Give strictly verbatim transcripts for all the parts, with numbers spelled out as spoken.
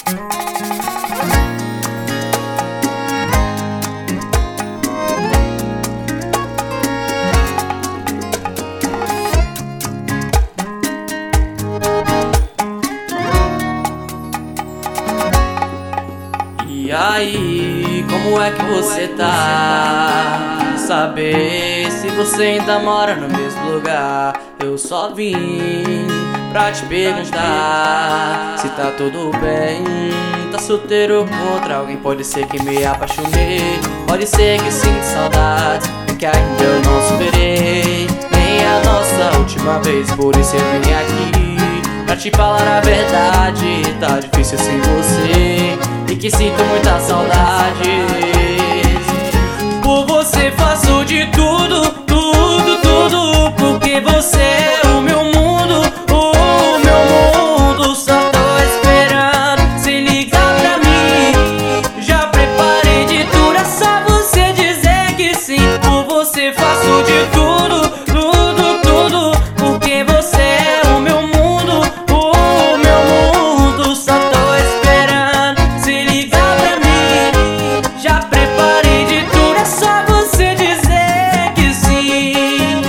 E aí, como é que você tá? Saber se você ainda mora no mesmo lugar. Eu só vim pra te perguntar se tá tudo bem. Tá solteiro com outra alguém? Pode ser que me apaixonei, pode ser que sinta saudade, que ainda eu não superei nem a nossa última vez. Por isso eu vim aqui pra te falar a verdade. Tá difícil sem você e que sinto muita saudade. Por você faço de tudo, tudo, tudo, porque você é o meu mundo, o meu mundo. Só tô esperando se ligar pra mim. Já preparei de tudo, é só você dizer que sim. Por você faço de tudo, tudo, tudo, porque você é o meu mundo, o meu mundo. Só tô esperando se ligar pra mim. Já preparei de tudo, é só você dizer que sim.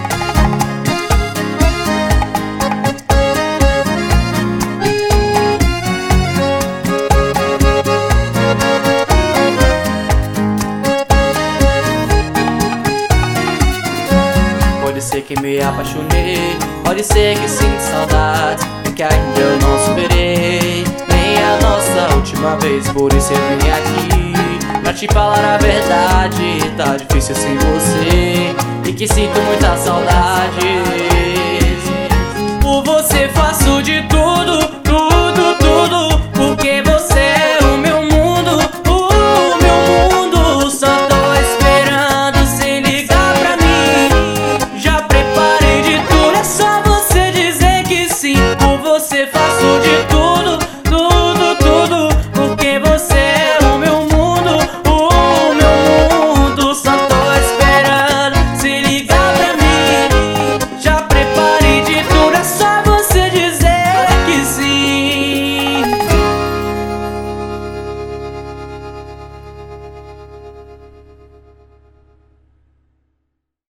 Pode ser que me apaixonei, pode ser que sinta saudade, que ainda eu não superei nem a nossa última vez. Por isso eu vim aqui pra te falar a verdade. Tá difícil sem você e que sinto muita saudade. Por você faço de tudo, tudo, tudo,